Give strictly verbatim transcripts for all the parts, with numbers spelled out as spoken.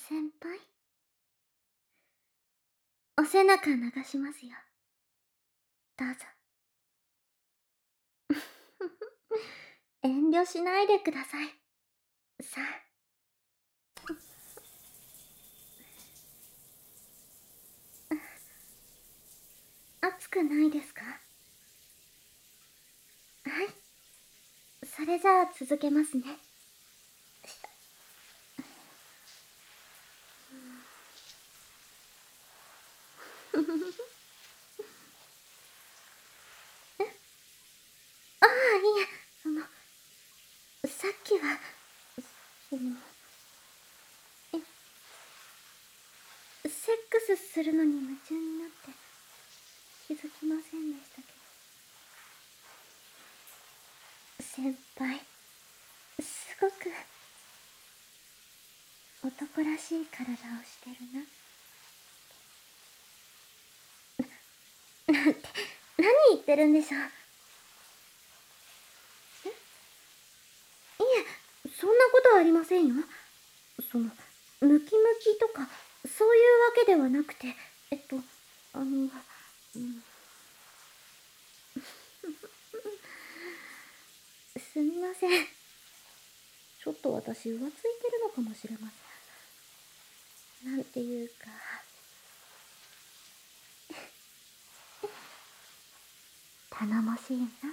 先輩、お背中流しますよ。どうぞ。遠慮しないでください。さあ。熱くないですか？はい。それじゃあ続けますね。ああ、いえ、その、さっきは、その、え、セックスするのに夢中になって気づきませんでしたけど。先輩、すごく男らしい体をしてるな。なんて、何言ってるんでしょう。え、いえ、そんなことはありませんよ。その、ムキムキとか、そういうわけではなくて、えっと、あの、うん、すみません。ちょっと私、浮ついてるのかもしれません。なんていうか、頼もしいな、っていう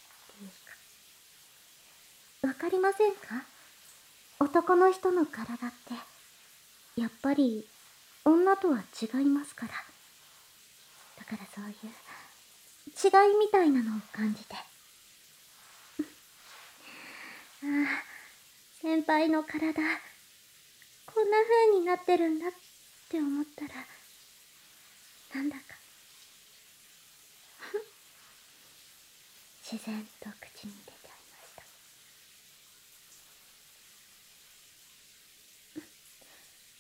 か。わかりませんか？男の人の体って、やっぱり、女とは違いますから。だからそういう、違いみたいなのを感じて。ああ、先輩の体、こんな風になってるんだって思ったら、なんだか、自然と口に出ちゃいました。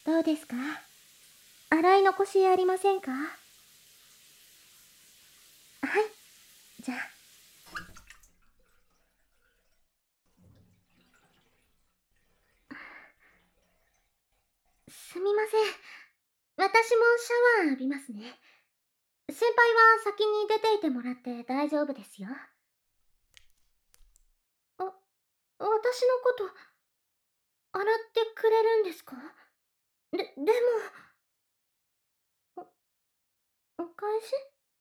どうですか？洗い残しありませんか？はい、じゃあ。すみません。私もシャワー浴びますね。先輩は先に出ていてもらって大丈夫ですよ。あ、私のこと、洗ってくれるんですか？で、でも、お、お返し？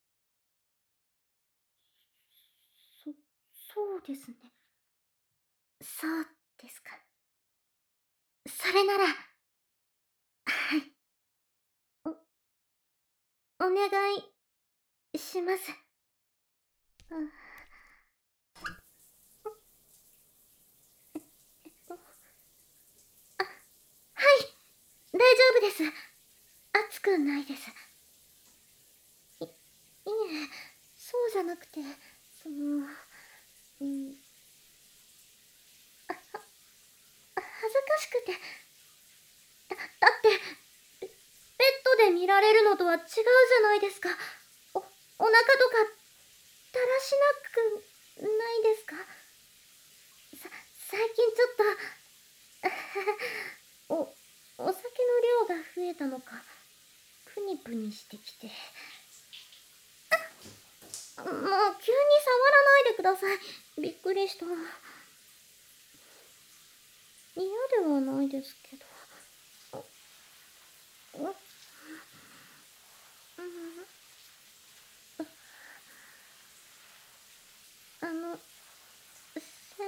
そ、そうですね。そうですか。それなら、はい。お、お願いします。あ、えっと、あ、はい、大丈夫です。熱くないです。い、いえ、そうじゃなくて、その、うん、あ、は、恥ずかしくて。だ、だって、ベ、ベッドで見られるのとは違うじゃないですか。お、お腹とか、だらしなくないですか？さ、最近ちょっと、お、お酒の量が増えたのか、プニプニしてきて。もう急に触らないでください。びっくりした。嫌ではないですけど。お、お、うん、あの、先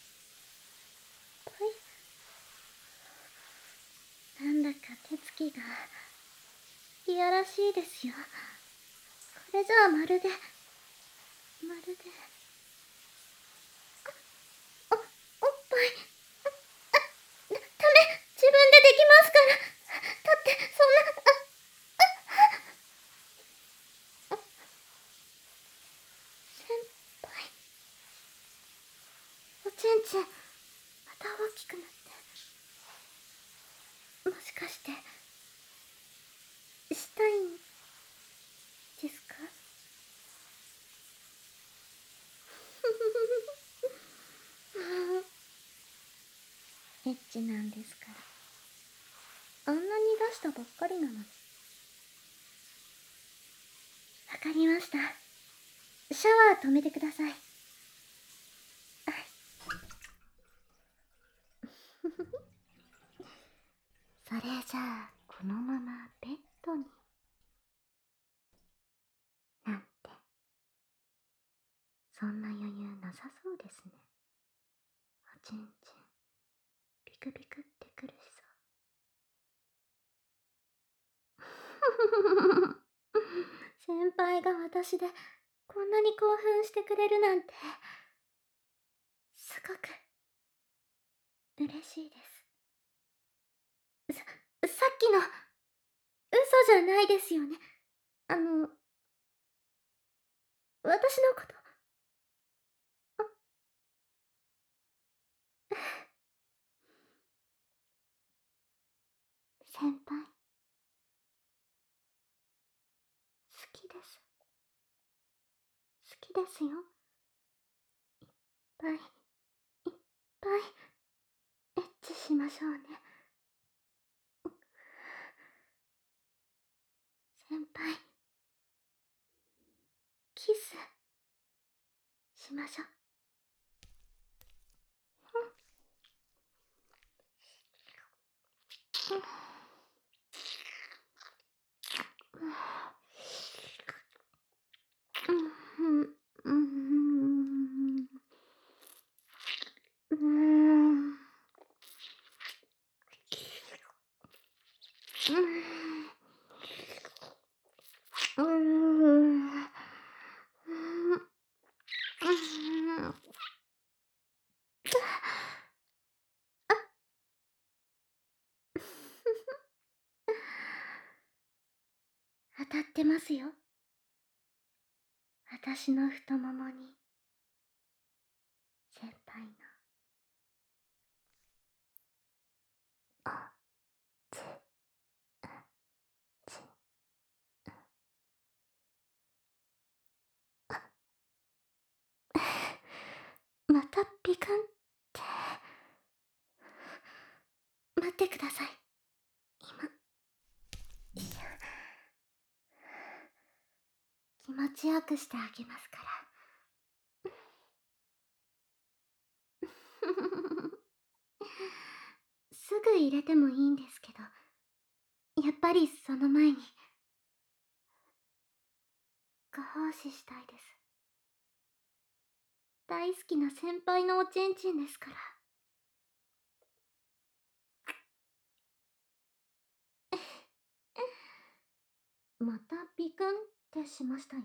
輩、なんだか手つきが、いやらしいですよ。これじゃあまるで、まるで、お、おっぱい、ダメ、自分でできますから。だって、そんな、あ、あ、先輩、おちんちん、また大きくなって、もしかして、したいんですか？エッチなんですから。あんなしたばっかりなのに。わかりました。シャワー止めてください。それじゃあこのままベッドになんて、そんな余裕なさそうですね。おちんちんピクピクってくるしさ。先輩が私でこんなに興奮してくれるなんて、すごく嬉しいです。さ、さっきの嘘じゃないですよね。あの、私のこと、先輩、好きです。好きですよ。いっぱい、いっぱい、エッチしましょうね。先輩、キス、しましょう。うん、うん、うん、うん、うん、当たってますよ。私の太ももに、先輩の。あ、つ、ち、またピカンって。待ってください。今、いや、気持ちよくしてあげますから。すぐ入れてもいいんですけど、やっぱりその前に、ご奉仕したいです。大好きな先輩のおちんちんですから。またビクンってしましたよ。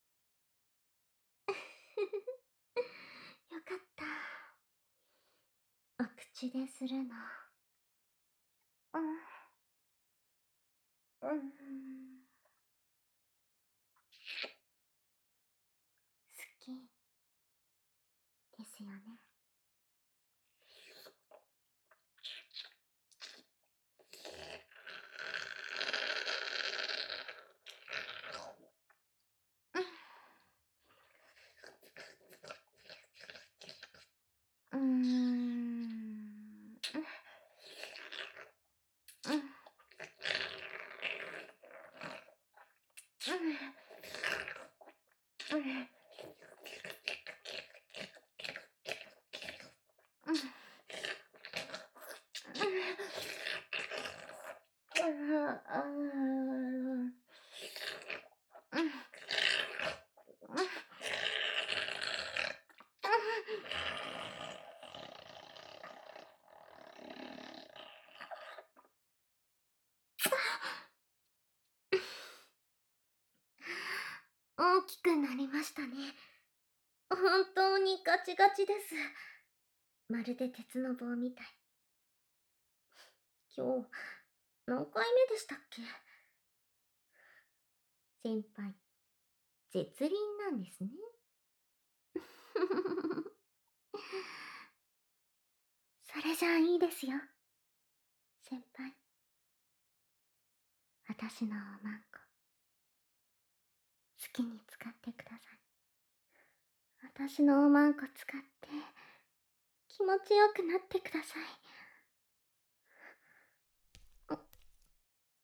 よかった。お口でするの。うん。うん。好きですよね。うーん。うん。うん。大きくなりましたね。本当にガチガチです。まるで鉄の棒みたい。今日、何回目でしたっけ？先輩、絶倫なんですね。それじゃあいいですよ。先輩。私のおまんこ、好きに使ってください。私のおまんこ使って、気持ちよくなってください。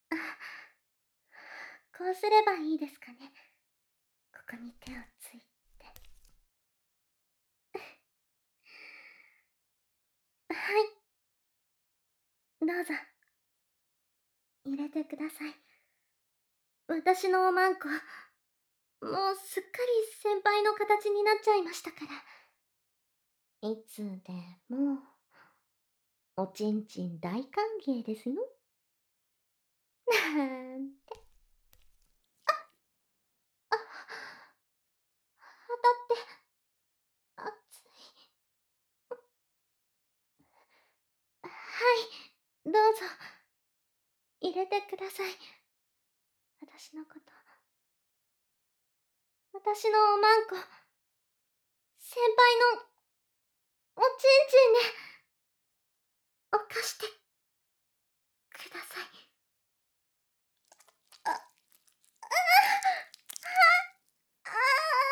こうすればいいですかね。ここに手をついて。はい。どうぞ。入れてください。私のおまんこ、もうすっかり先輩の形になっちゃいましたから。いつでも、おちんちん大歓迎ですよ。なんて。あ、当たって、熱い。はい、どうぞ。入れてください。私のこと。私のおまんこ、先輩の、おちんちんで、犯してください。あ、ああ、ああ、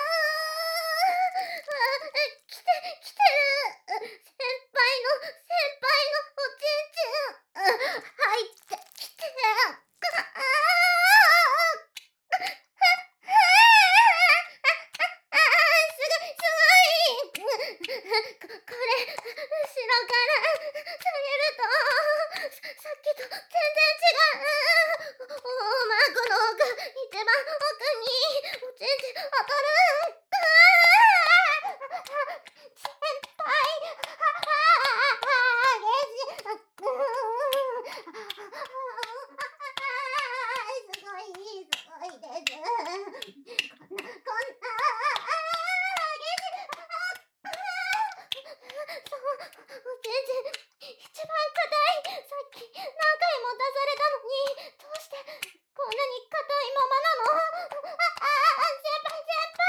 来て、来てる。先輩の、先輩のおちんちん、入ってきて。ああ、ああ、すごい、すごい。こ、これ、後ろから下げると、さ、さっきと全然違う。お、おまんこの奥、一番奥に、おちんちん当たる。ああ、先輩、ああ、激しい。すごい、すごいです。こんな、こんな、激しい。そう、おちんちん、一番硬い。さっき、何回も出されたのに、どうして、こんなに硬いままなの。あ、あ、先輩、先輩。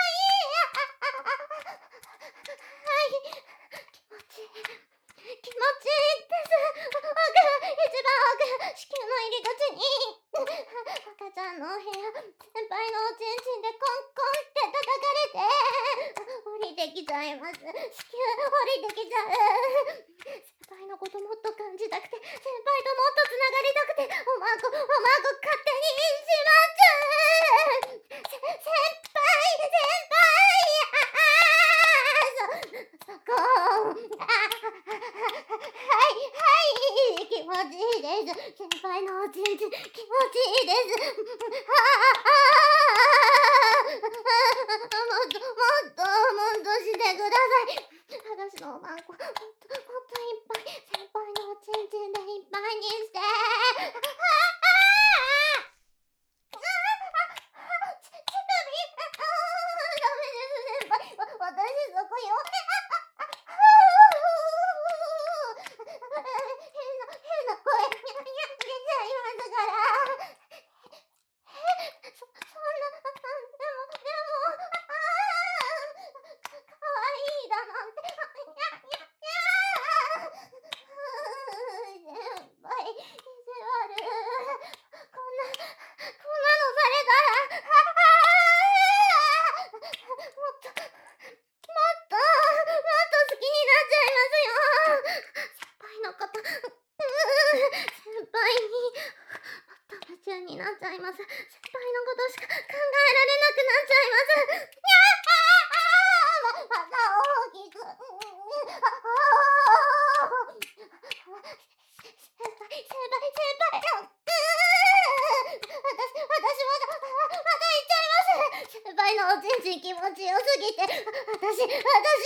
はい、気持ちいい。気持ちいいです。奥、一番奥、子宮の入り口に。赤ちゃんのお部屋、先輩のおちんちんでコンコンって叩かれて、降りてきちゃいます。子宮降りてきちゃう。先輩のこともっと感じたくて、先輩ともっとつながりたくて、おまんこ、おまんこ勝手にしまっちゃう。せ、先輩、先輩。ああ、そ、そこ。あ、はい、はい、気持ちいいです。先輩のおちんちん、気持ちいいです。ああ、もっと、もっと、もっとしてください。私のおまんこ、もっと、もっといっぱい、先輩のおちんちんでいっぱいにして。ああ、ああ、ち、乳首、ああ、ダメです、先輩。わ、私そこ弱い。あ、あ、ああ、変な、変な声、にゃ、にゃ、出ちゃいますから。え、そ、そんな、あ、でも、でも、ああ、かわいいだなんて、あ、にゃ、にゃ、にゃ。先輩、意地悪。こんな、こんなのされたら、ああ、もっと、もっと、もっと好きになっちゃいますよ。先輩のこと、う先輩に、もっと夢中になっちゃいます。先輩のことしか考えられなくなっちゃいます。にゃあ、ま、また大きく。ああ、先輩、先輩、先輩。う私、私まだ、まだ言っちゃいます。先輩のおちんちん気持ちよすぎて、私、私、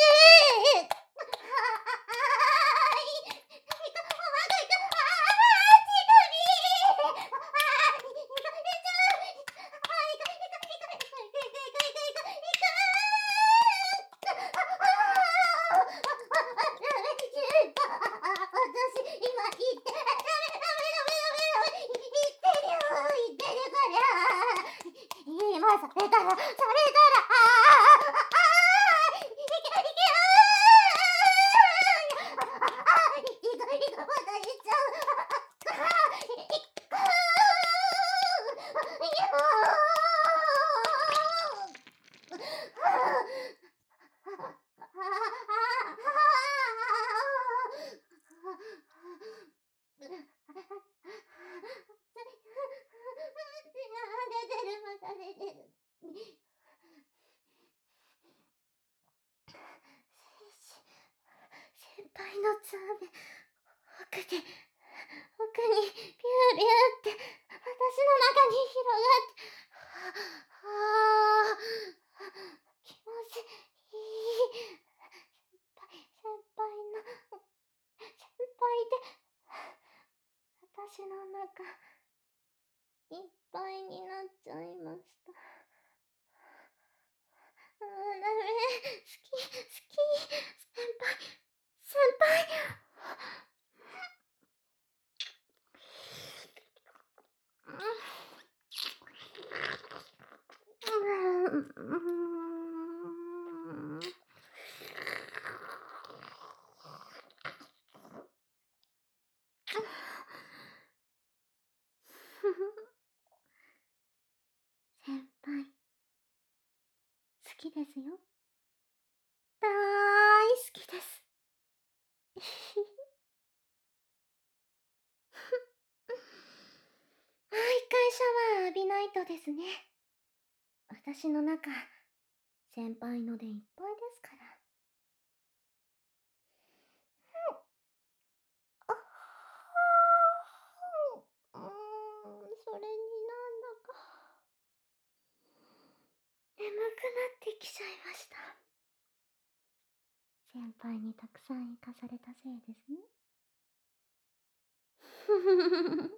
今されたら、されたら、ああ、ああ、いけ、いけ、ああ、いく、いく、また言っちゃう。ああ、いく、いや、出てる。 のツアーで、奥で、奥に、ビュービューって、私の中に広がって、はぁ、気持ちいい。先輩、先輩の、先輩で、私の中、いっぱいになっちゃいました。あー、ダメ。好き、好き。先輩、先輩。うん。先輩、好きですよ。だーい好きです。毎回シャワー浴びないとですね。私の中、先輩のでいっぱいですから。あはーうーん、それになんだか、眠くなってきちゃいました。先輩にたくさん生かされたせいですね。ふふふふ。